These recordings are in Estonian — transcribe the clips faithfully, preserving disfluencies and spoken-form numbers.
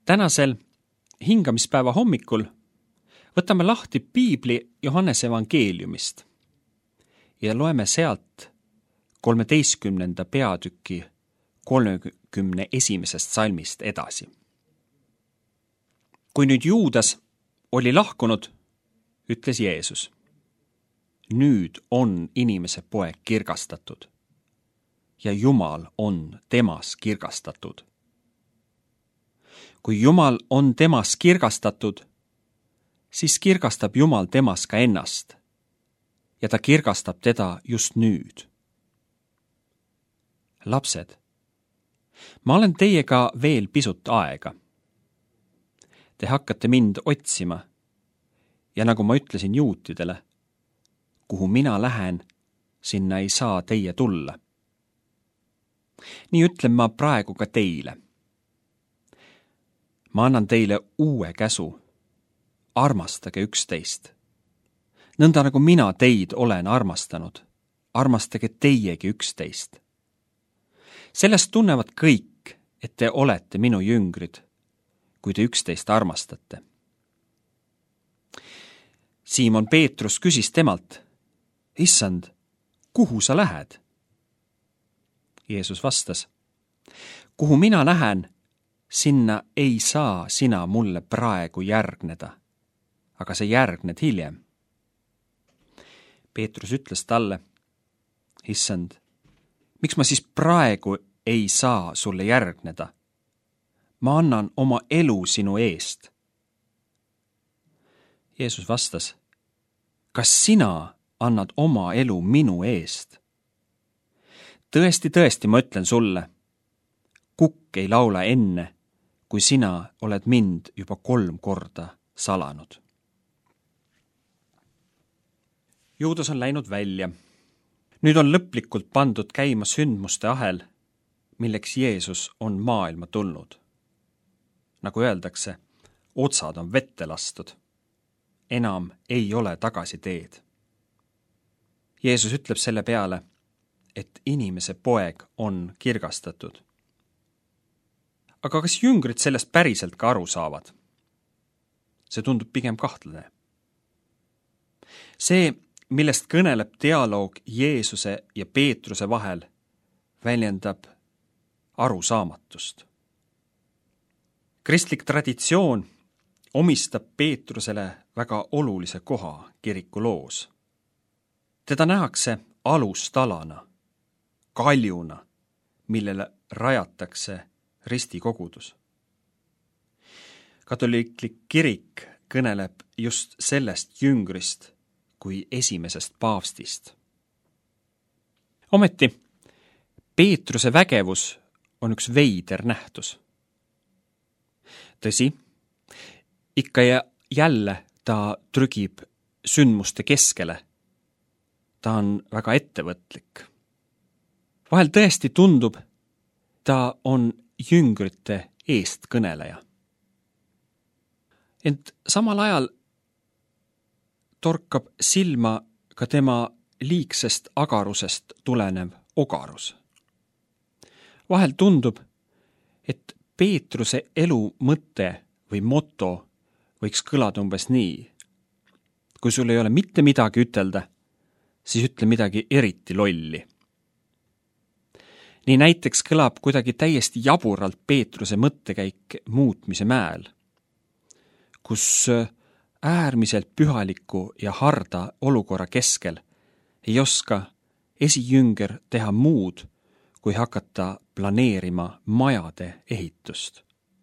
Tänasel hingamispäeva hommikul võtame lahti piibli Johannese evangeeliumist ja loeme sealt kolmeteistkümnenda peatüki kolmekümne esimesest salmist edasi. Kui nüüd Juudas oli lahkunud, ütles Jeesus: nüüd on inimese poeg kirgastatud ja Jumal on temas kirgastatud. Kui Jumal on temas kirgastatud, siis kirgastab Jumal temas ka ennast ja ta kirgastab teda just nüüd. Lapsed, ma olen teiega veel pisut aega. Te hakkate mind otsima ja nagu ma ütlesin juutidele, kuhu mina lähen, sinna ei saa teie tulla. Nii ütlen ma praegu ka teile. Ma annan teile uue käsu. Armastage üksteist. Nõnda nagu mina teid olen armastanud, armastage teiegi üksteist. Sellest tunnevad kõik, et te olete minu jüngrid, kui te üksteist armastate. Siimon Peetrus küsis temalt: Issand, kuhu sa lähed? Jeesus vastas: kuhu mina lähen, sinna ei saa sina mulle praegu järgneda, aga sa järgned hiljem. Peetrus ütles talle: Issand, miks ma siis praegu ei saa sulle järgneda? Ma annan oma elu sinu eest. Jeesus vastas: kas sina annad oma elu minu eest? Tõesti, tõesti, ma ütlen sulle, kukk ei laula enne, kui sina oled mind juba kolm korda salanud. Juudas on läinud välja. Nüüd on lõplikult pandud käima sündmuste ahel, milleks Jeesus on maailma tulnud. Nagu öeldakse, otsad on vette lastud. Enam ei ole tagasi teed. Jeesus ütleb selle peale, et inimese poeg on kirgastatud. Aga kas jüngrid sellest päriselt ka aru saavad? See tundub pigem kahtlane. See, millest kõneleb dialoog Jeesuse ja Peetruse vahel, väljendab arusaamatust. Kristlik traditsioon omistab Peetrusele väga olulise koha kiriku loos. Teda nähakse alustalana, kaljuna, millele rajatakse ristikogudus. Katoliiklik kirik kõneleb just sellest jüngrist kui esimesest paavstist. Ometi, Peetruse vägevus on üks veider nähtus. Tõsi, ikka ja jälle ta trügib sündmuste keskele. Ta on väga ettevõtlik. Vahel tõesti tundub, ta on jüngrite eestkõneleja. Ent samal ajal torkab silma ka tema liigsest agarusest tulenev ogarus. Vahel tundub, et Peetruse elu mõte või moto võiks kõlada umbes nii: kui sul ei ole mitte midagi ütelda, siis ütle midagi eriti lolli. Nii näiteks kõlab kuidagi täiesti jaburalt Peetruse mõttekäik muutmise mäel, kus äärmiselt pühaliku ja harda olukorra keskel ei oska esijünger teha muud, kui hakata planeerima majade ehitust.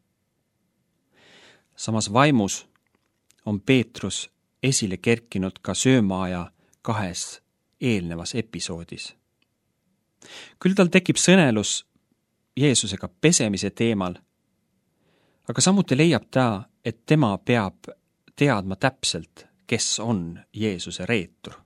Samas vaimus on Peetrus esile kerkinud ka söömaaja kahes eelnevas episoodis. Küll tal tekib sõnelus Jeesusega pesemise teemal, aga samuti leiab ta, et tema peab teadma täpselt, kes on Jeesuse reetur.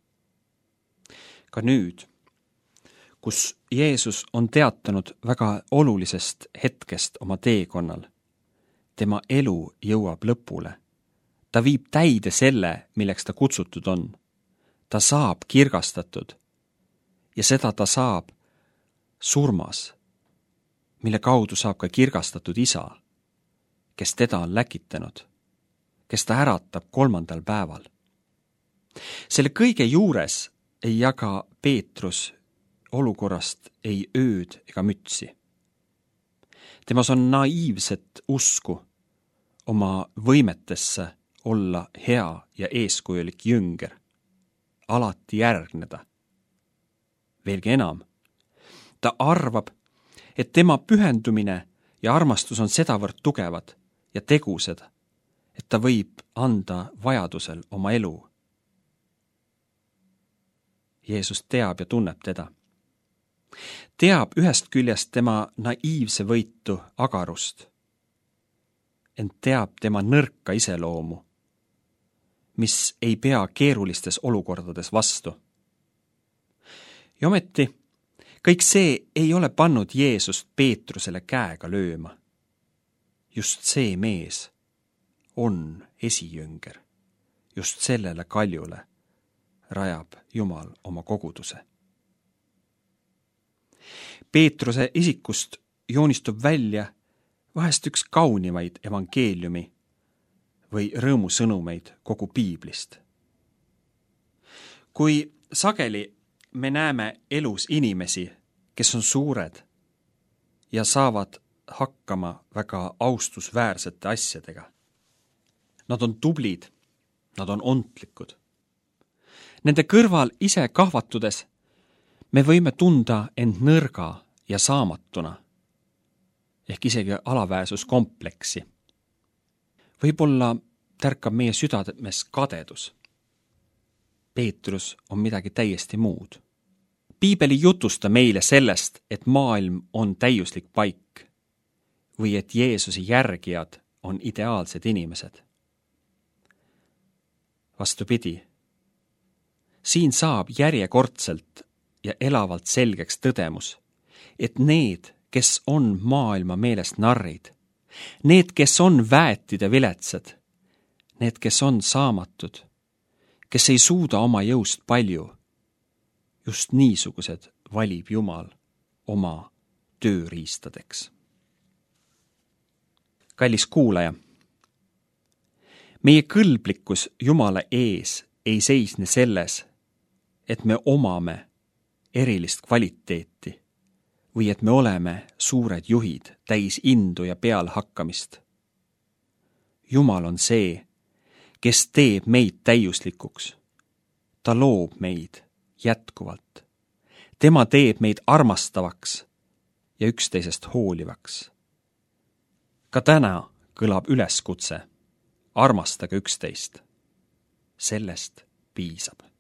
Ka nüüd, kus Jeesus on teatanud väga olulisest hetkest oma teekonnal, tema elu jõuab lõpule. Ta viib täide selle, milleks ta kutsutud on. Ta saab kirgastatud ja seda ta saab surmas, mille kaudu saab ka kirgastatud isa, kes teda on läkitanud, kes ta äratab kolmandal päeval. Selle kõige juures ei jaga Peetrus olukorrast ei ööd ega mütsi. Temas on naiivset usku oma võimetesse olla hea ja eeskujulik jünger, alati järgneda. Veelgi enam, ta arvab, et tema pühendumine ja armastus on sedavõrd tugevad ja tegused, et ta võib anda vajadusel oma elu. Jeesus teab ja tunneb teda. Teab ühest küljest tema naiivse võitu agarust, ent teab tema nõrka iseloomu, mis ei pea keerulistes olukordades vastu. Ja ometi, kõik see ei ole pannud Jeesust Peetrusele käega lööma. Just see mees on esijünger. Just sellele kaljule rajab Jumal oma koguduse. Peetruse isikust joonistub välja vahest üks kaunimaid evangeeliumi või rõõmusõnumeid kogu piiblist. Kui sageli me näeme elus inimesi, kes on suured ja saavad hakkama väga austusväärsete asjadega. Nad on tublid, nad on ontlikud. Nende kõrval ise kahvatudes me võime tunda end nõrga ja saamatuna, ehk isegi alaväärsuskompleksi. Võib-olla tärkab meie südames kadedus. Peetrus on midagi täiesti muud. Piibel ei jutusta meile sellest, et maailm on täiuslik paik või et Jeesuse järgijad on ideaalsed inimesed. Vastupidi, siin saab järjekordselt ja elavalt selgeks tõdemus, et need, kes on maailma meelest narrid, need, kes on väetid ja viletsad, need, kes on saamatud, kes ei suuda oma jõust palju, just niisugused valib Jumal oma tööriistadeks. Kallis kuulaja, meie kõlblikkus Jumala ees ei seisne selles, et me omame erilist kvaliteeti või et me oleme suured juhid täis indu ja pealhakkamist. Jumal on see, kes teeb meid täiuslikuks. Ta loob meid jätkuvalt. Tema teeb meid armastavaks ja üksteisest hoolivaks. Ka täna kõlab üleskutse, armastage üksteist. Sellest piisab.